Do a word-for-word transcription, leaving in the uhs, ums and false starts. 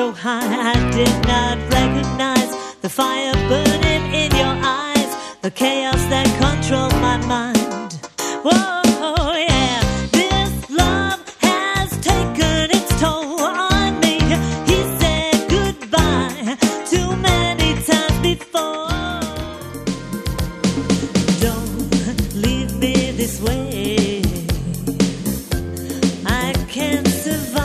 so high I did not recognize the fire burning in your eyes, the chaos that controlled my mind. Whoa, yeah, this love has taken its toll on me. He said goodbye too many times before. Don't leave me this way, I can't survive.